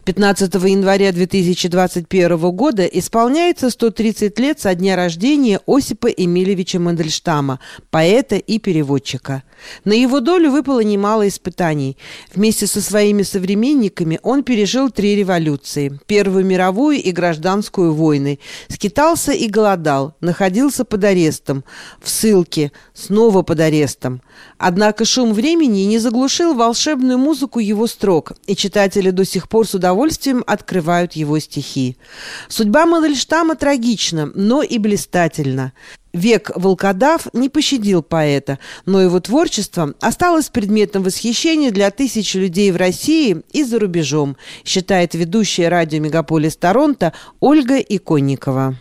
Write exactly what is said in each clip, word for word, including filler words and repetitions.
пятнадцатого января две тысячи двадцать первого года исполняется сто тридцать лет со дня рождения Осипа Эмильевича Мандельштама, поэта и переводчика. На его долю выпало немало испытаний. Вместе со своими современниками он пережил три революции – Первую мировую и Гражданскую войны, скитался и голодал, находился под арестом, в ссылке, снова под арестом. Однако шум времени не заглушил волшебную музыку его строк, и читатели до сих пор с удовольствием открывают его стихи. Судьба Мандельштама трагична, но и блистательна. Век волкодав не пощадил поэта, но его творчество осталось предметом восхищения для тысяч людей в России и за рубежом, считает ведущая радио «Мегаполис Торонто» Ольга Иконникова.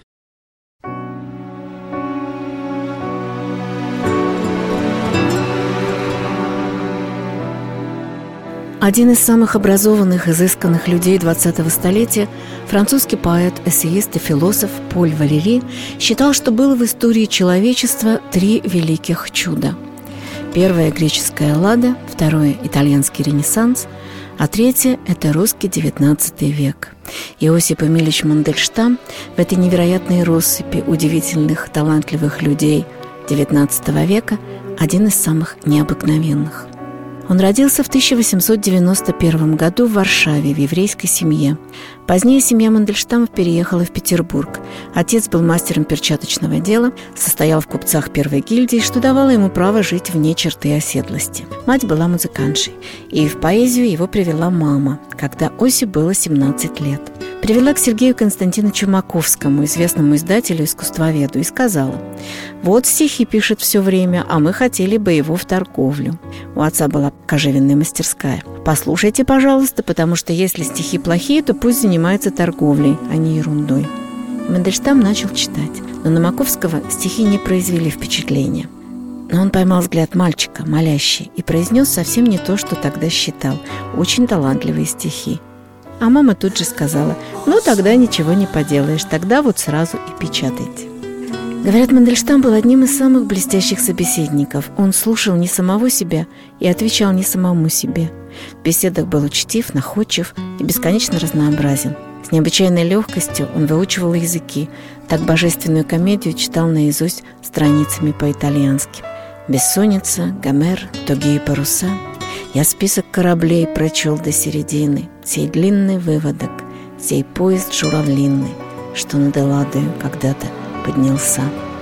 Один из самых образованных, изысканных людей двадцатого столетия, французский поэт, эссеист и философ Поль Валери считал, что было в истории человечества три великих чуда. Первое – греческая Эллада, второе – итальянский Ренессанс, а третье – это русский девятнадцатый век. Иосип Эмильевич Мандельштам в этой невероятной россыпи удивительных, талантливых людей девятнадцатого века один из самых необыкновенных. Он родился в тысяча восемьсот девяносто первом году в Варшаве в еврейской семье. Позднее семья Мандельштамов переехала в Петербург. Отец был мастером перчаточного дела, состоял в купцах первой гильдии, что давало ему право жить вне черты оседлости. Мать была музыкантшей, и в поэзию его привела мама, когда Осе было семнадцать лет. Привела к Сергею Константиновичу Маковскому, известному издателю-искусствоведу, и сказала: «Вот стихи пишет все время, а мы хотели бы его в торговлю». У отца была кожевенная мастерская. «Послушайте, пожалуйста, потому что если стихи плохие, то пусть занимается торговлей, а не ерундой». Мандельштам начал читать, но на Маковского стихи не произвели впечатления. Но он поймал взгляд мальчика, молящий, и произнес совсем не то, что тогда считал. Очень талантливые стихи. А мама тут же сказала: «Ну, тогда ничего не поделаешь, тогда вот сразу и печатайте». Говорят, Мандельштам был одним из самых блестящих собеседников. Он слушал не самого себя и отвечал не самому себе. В беседах был учтив, находчив и бесконечно разнообразен. С необычайной легкостью он выучивал языки. Так божественную комедию читал наизусть страницами по-итальянски. «Бессонница», «Гомер», «Тугие паруса». Я список кораблей прочел до середины, сей длинный выводок, сей поезд журавлиный, что над Элладою когда-то поднялся.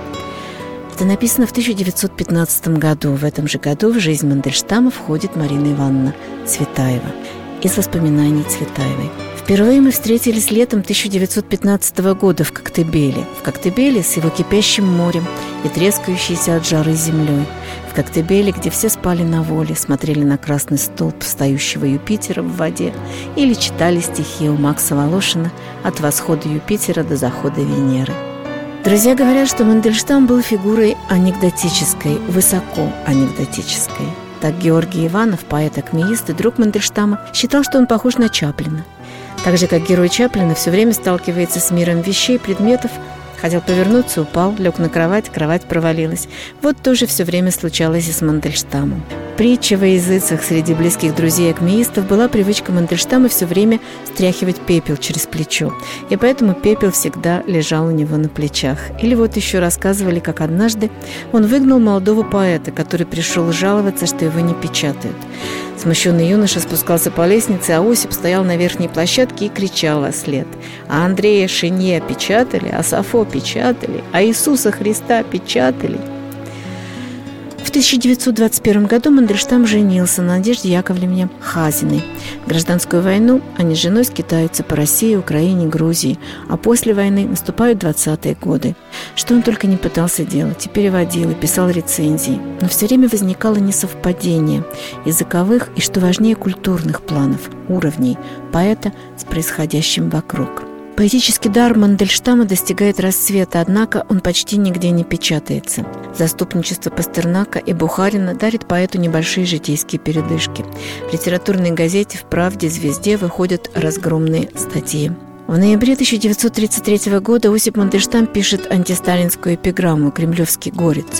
Это написано в тысяча девятьсот пятнадцатом году. В этом же году в жизнь Мандельштама входит Марина Ивановна Цветаева. Из воспоминаний Цветаевой. Впервые мы встретились летом тысяча девятьсот пятнадцатого года в Коктебеле. В Коктебеле с его кипящим морем и трескающейся от жары землей. В Коктебеле, где все спали на воле, смотрели на красный столб встающего Юпитера в воде или читали стихи у Макса Волошина «От восхода Юпитера до захода Венеры». Друзья говорят, что Мандельштам был фигурой анекдотической, высоко анекдотической. Так Георгий Иванов, поэт-акмеист и друг Мандельштама, считал, что он похож на Чаплина. Так же, как герой Чаплина все время сталкивается с миром вещей, предметов, хотел повернуться, упал, лег на кровать, кровать провалилась. Вот тоже все время случалось и с Мандельштамом. Притча во языцах среди близких друзей-акмеистов была привычка Мандельштама все время стряхивать пепел через плечо, и поэтому пепел всегда лежал у него на плечах. Или вот еще рассказывали, как однажды он выгнал молодого поэта, который пришел жаловаться, что его не печатают. Смущенный юноша спускался по лестнице, а Осип стоял на верхней площадке и кричал во след: «А Андрея Шинье печатали, а Сафо печатали, а Иисуса Христа печатали». В тысяча девятьсот двадцать первом году Мандельштам женился на Надежде Яковлевне Хазиной. В гражданскую войну они с женой скитаются по России, Украине, Грузии, а после войны наступают двадцатые годы. Что он только не пытался делать, и переводил, и писал рецензии, но все время возникало несовпадение языковых и, что важнее, культурных планов, уровней поэта с происходящим вокруг. Поэтический дар Мандельштама достигает расцвета, однако он почти нигде не печатается. Заступничество Пастернака и Бухарина дарит поэту небольшие житейские передышки. В литературной газете, в «Правде», «Звезде» выходят разгромные статьи. В ноябре тысяча девятьсот тридцать третьего года Осип Мандельштам пишет антисталинскую эпиграмму «Кремлевский горец».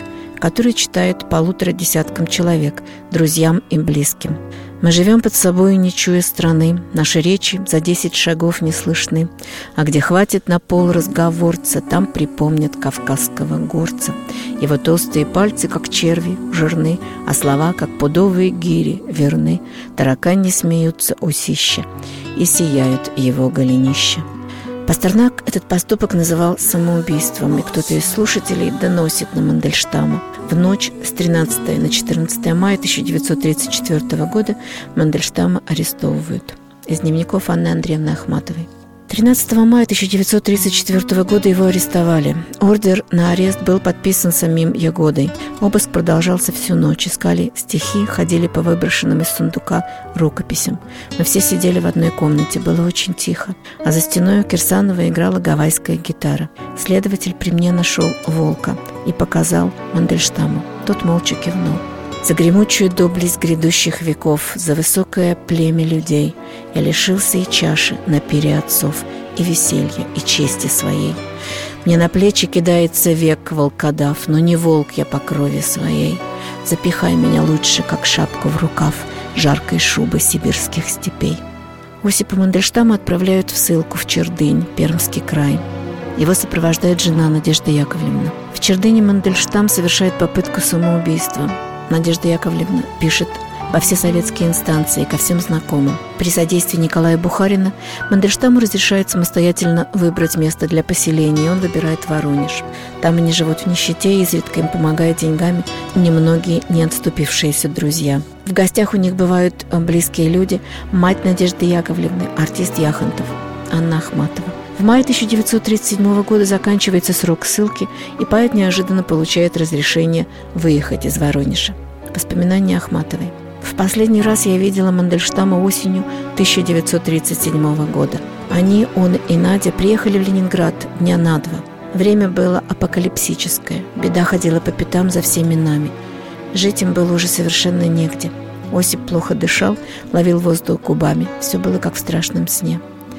который читает полутора десяткам человек, друзьям и близким. Мы живем под собою, не чуя страны, наши речи за десять шагов не слышны, а где хватит на пол разговорца, там припомнят кавказского горца. Его толстые пальцы, как черви, жирны, а слова, как пудовые гири, верны. Таракани смеются усища, и сияют его голенища. Пастернак этот поступок называл самоубийством, и кто-то из слушателей доносит на Мандельштама. В ночь с тринадцатого на четырнадцатое мая тысяча девятьсот тридцать четвёртого года Мандельштама арестовывают. Из дневников Анны Андреевны Ахматовой. тринадцатого мая тысяча девятьсот тридцать четвёртого года его арестовали. Ордер на арест был подписан самим Ягодой. Обыск продолжался всю ночь. Искали стихи, ходили по выброшенным из сундука рукописям. Мы все сидели в одной комнате, было очень тихо. А за стеной у Кирсанова играла гавайская гитара. Следователь при мне нашел волка и показал Мандельштаму. Тот молча кивнул. За гремучую доблесть грядущих веков, за высокое племя людей я лишился и чаши на пире отцов, и веселья, и чести своей. Мне на плечи кидается век волкодав, но не волк я по крови своей. Запихай меня лучше, как шапку в рукав, жаркой шубы сибирских степей. Осипа Мандельштама отправляют в ссылку в Чердынь, Пермский край. Его сопровождает жена Надежда Яковлевна. В Чердыне Мандельштам совершает попытку самоубийства. Надежда Яковлевна пишет во все советские инстанции, ко всем знакомым. При содействии Николая Бухарина Мандельштаму разрешают самостоятельно выбрать место для поселения, и он выбирает Воронеж. Там они живут в нищете, и изредка им помогают деньгами немногие не отступившиеся друзья. В гостях у них бывают близкие люди: мать Надежды Яковлевны, артист Яхонтов, Анна Ахматова. В мае тысяча девятьсот тридцать седьмого года заканчивается срок ссылки, и поэт неожиданно получает разрешение выехать из Воронежа. Воспоминания Ахматовой. В последний раз я видела Мандельштама осенью тысяча девятьсот тридцать седьмого года. Они, он и Надя, приехали в Ленинград дня на два. Время было апокалипсическое. Беда ходила по пятам за всеми нами. Жить им было уже совершенно негде. Осип плохо дышал, ловил воздух губами. Все было как в страшном сне.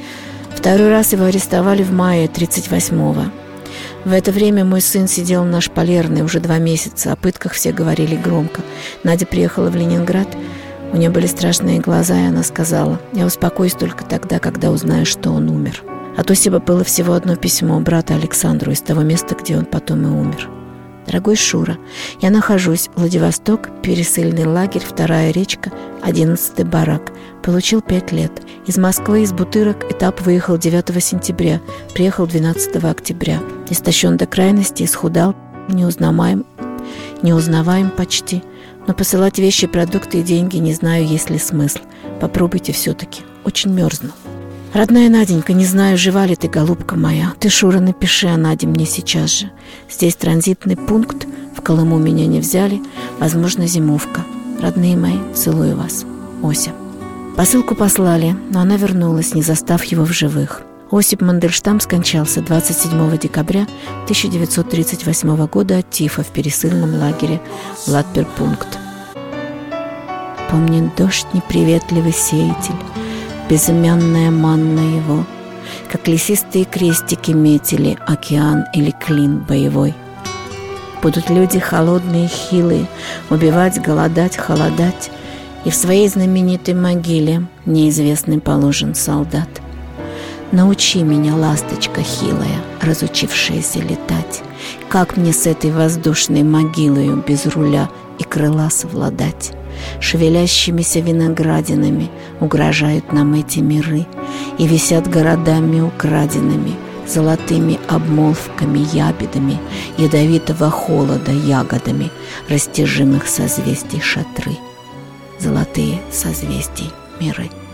Второй раз его арестовали в мае тридцать восьмого. В это время мой сын сидел на шпалерной уже два месяца. О пытках все говорили громко. Надя приехала в Ленинград. У нее были страшные глаза, и она сказала: «Я успокоюсь только тогда, когда узнаю, что он умер». От Осипа было всего одно письмо брата Александру из того места, где он потом и умер. «Дорогой Шура, я нахожусь в Владивосток, пересыльный лагерь, вторая речка, одиннадцатый барак. Получил пять лет. Из Москвы, из Бутырок, этап выехал девятого сентября, приехал двенадцатого октября. Истощен до крайности, исхудал, неузнаваем, неузнаваем почти. Но посылать вещи, продукты и деньги не знаю, есть ли смысл. Попробуйте все-таки. Очень мерзну. Родная Наденька, не знаю, жива ли ты, голубка моя. Ты, Шура, напиши о Наде мне сейчас же. Здесь транзитный пункт, в Колыму меня не взяли, возможно, зимовка. Родные мои, целую вас. Ося». Посылку послали, но она вернулась, не застав его в живых. Осип Мандельштам скончался двадцать седьмого декабря тысяча девятьсот тридцать восьмого года от тифа в пересыльном лагере Ладперпункт. Помнит дождь неприветливый сеятель, безымянная манна его, как лесистые крестики метили океан или клин боевой. Будут люди холодные, хилые, убивать, голодать, холодать, и в своей знаменитой могиле неизвестный положен солдат. Научи меня, ласточка хилая, разучившаяся летать, как мне с этой воздушной могилою без руля и крыла совладать. Шевелящимися виноградинами угрожают нам эти миры, и висят городами украденными, золотыми обмолвками, ябедами, ядовитого холода ягодами растяжимых созвездий шатры. Золотые созвездий миры.